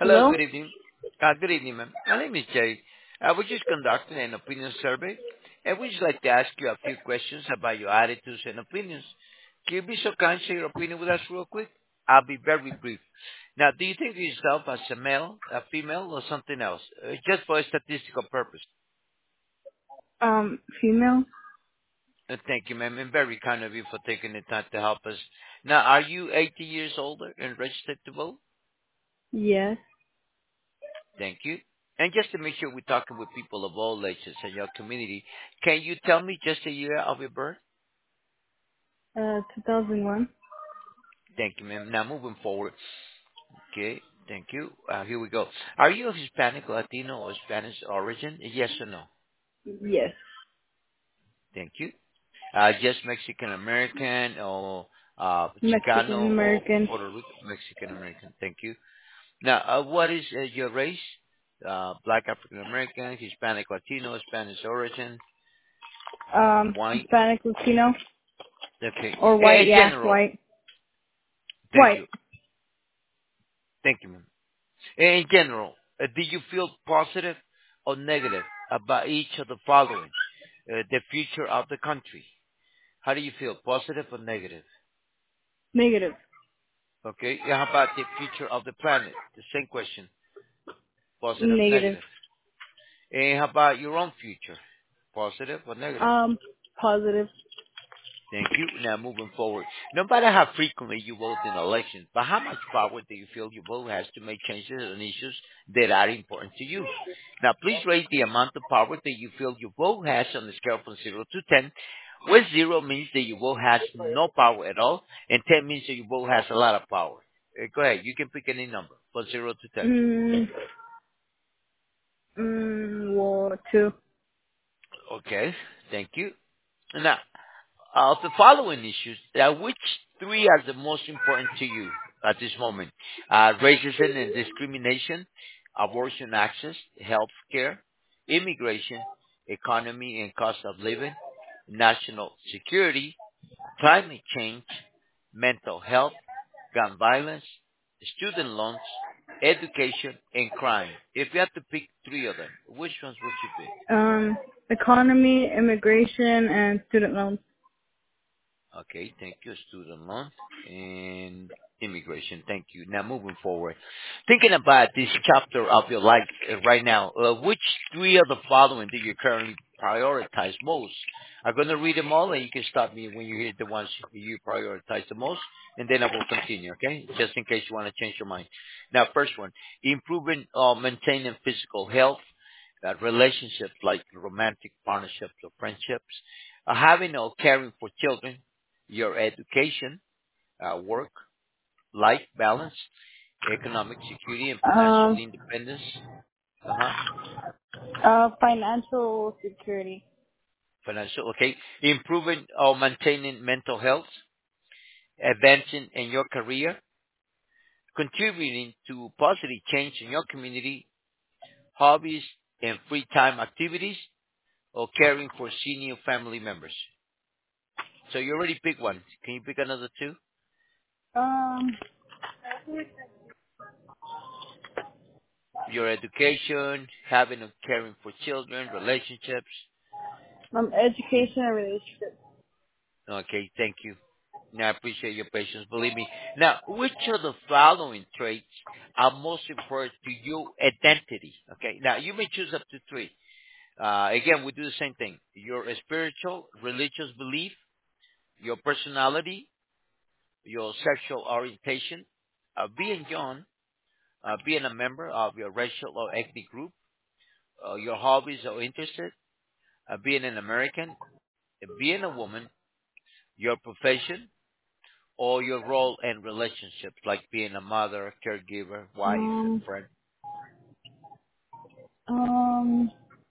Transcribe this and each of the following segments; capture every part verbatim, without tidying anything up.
Hello, Hello? good evening. Uh, good evening, ma'am. My name is Jay. I was just conducting an opinion survey, and we'd just like to ask you a few questions about your attitudes and opinions. Can you be so kind to share your opinion with us real quick? I'll be very brief. Now, do you think of yourself as a male, a female, or something else? Uh, just for a statistical purpose. Um, female? Uh, thank you, ma'am, and very kind of you for taking the time to help us. Now, are you eighty years older and registered to vote? Yes. Thank you. And just to make sure we're talking with people of all ages in your community, can you tell me just the year of your birth? Uh, two thousand one? Thank you, ma'am. Now moving forward. Okay, thank you. Uh, here we go. Are you of Hispanic, Latino, or Spanish origin? Yes or no? Yes. Thank you. Uh, just Mexican American or uh, Mexican Chicano or American. Puerto Rico? Mexican American. Thank you. Now, uh, what is uh, your race? Uh, Black African American, Hispanic, Latino, Spanish origin, uh, Um, white. Hispanic Latino? Okay. Or white, In yeah, general, white. thank White. you. Thank you, ma'am. In general, uh, do you feel positive or negative about each of the following? Uh, the future of the country. How do you feel? Positive or negative? Negative. Okay. Yeah, how about the future of the planet? The same question. Positive, Negative. negative. And how about your own future? Positive or negative? Um, positive. Thank you. Now moving forward. No matter how frequently you vote in elections, but how much power do you feel your vote has to make changes on issues that are important to you? Now please rate the amount of power that you feel your vote has on the scale from zero to ten, where zero means that your vote has no power at all, and ten means that your vote has a lot of power. Uh, go ahead. You can pick any number from zero to ten. Mm, mm, well, two. Okay. Thank you. Now, of the following issues, uh, which three are the most important to you at this moment? Uh, racism and discrimination, abortion access, health care, immigration, economy and cost of living, national security, climate change, mental health, gun violence, student loans, education, and crime. If you have to pick three of them, which ones would you pick? Um, economy, immigration, and student loans. Okay, thank you. Student loan and immigration. Thank you. Now moving forward, thinking about this chapter of your life uh, right now, uh, which three of the following do you currently prioritize most? I'm going to read them all, and you can stop me when you hear the ones you prioritize the most, and then I will continue. Okay, just in case you want to change your mind. Now, first one: improving, uh, maintaining physical health, uh, relationships like romantic partnerships or friendships, uh, having or caring for children, your education, uh, work, life balance, economic security and financial Um, independence. Uh-huh. uh, financial security. Financial, okay. Improving or maintaining mental health, advancing in your career, contributing to positive change in your community, hobbies and free time activities, or caring for senior family members. So you already picked one. Can you pick another two? Um, Your education, having or caring for children, relationships. um, education and relationship. Okay, thank you. Now, I appreciate your patience. Believe me. Now, which of the following traits are most important to your identity? Okay. Now, you may choose up to three. Uh, again, we do the same thing. Your spiritual, religious belief, your personality, your sexual orientation, uh, being young, uh, being a member of your racial or ethnic group, uh, your hobbies or interests, uh, being an American, being a woman, your profession, or your role in relationships, like being a mother, caregiver, wife, and Um, friend. um,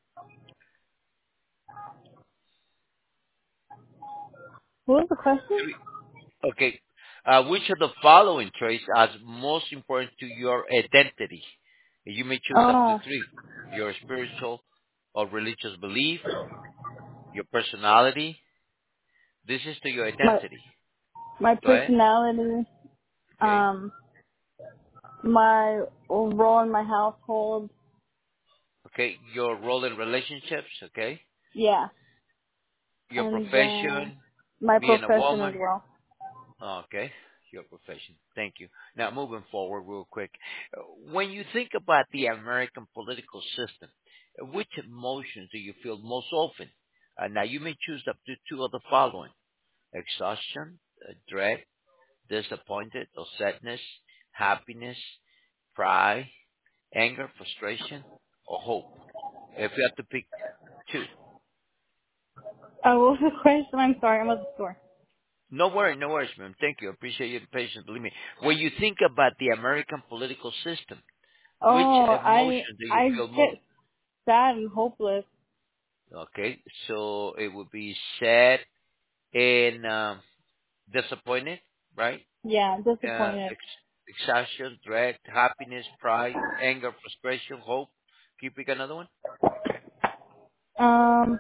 what was the question? Three. Okay. Uh, which of the following traits are most important to your identity? You may choose up to Oh, three. Your spiritual or religious belief, your personality. This is to your my identity. my Go ahead. personality. Okay. Um, my role in my household. Okay. Your role in relationships. Okay. Yeah. Your And then profession, my being a profession as woman. well. Okay. Your profession. Thank you. Now, moving forward real quick. Uh, When you think about the American political system, uh, which emotions do you feel most often? Uh, now, you may choose up to two of the following: exhaustion, uh, dread, disappointed or sadness, happiness, pride, anger, frustration, or hope. If you have to pick two. Oh, what was the question? I'm sorry, I'm at the store. No worries, no worries, ma'am. Thank you. I appreciate your patience. Believe me. When you think about the American political system, which Oh, I emotion do you I feel most? get sad and hopeless. Okay, so it would be sad and um, disappointed, right? Yeah, Uh, disappointed. ex- exhaustion, dread, happiness, pride, anger, frustration, hope. Can you pick another one? Um,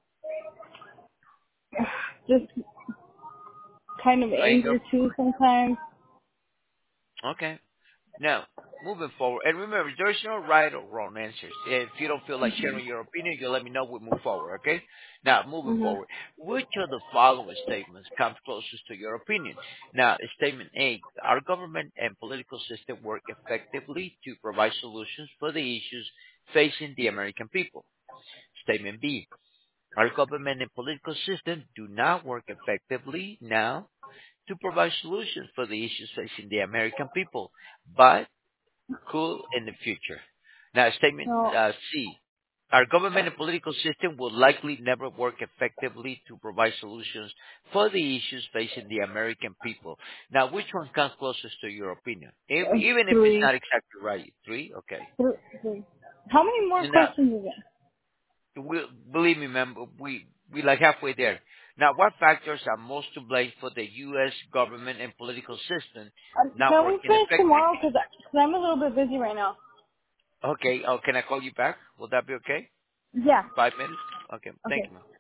just kind of Anger. anger too sometimes. Okay. Now, moving forward, and remember, there's no right or wrong answers. If you don't feel like sharing your opinion, you let me know. We move forward, okay? Now, moving Mhm. forward, which of the following statements comes closest to your opinion? Now, statement A: our government and political system work effectively to provide solutions for the issues facing the American people. Statement B: our government and political system do not work effectively now to provide solutions for the issues facing the American people, but cool in the future. Now, statement So, uh, C. Our government and political system will likely never work effectively to provide solutions for the issues facing the American people. Now, which one comes closest to your opinion? If, uh, even if it's three. not exactly right. Three? Okay. Three. three. How many more Now, questions is it? we, believe me, ma'am, we, we like halfway there. Now, what factors are most to blame for the U S government and political system Um, not can we working finish effectively? tomorrow? Because I'm a little bit busy right now. Okay. Oh, can I call you back? Will that be okay? Yeah. Five minutes? Okay. Thank Okay. you, ma'am.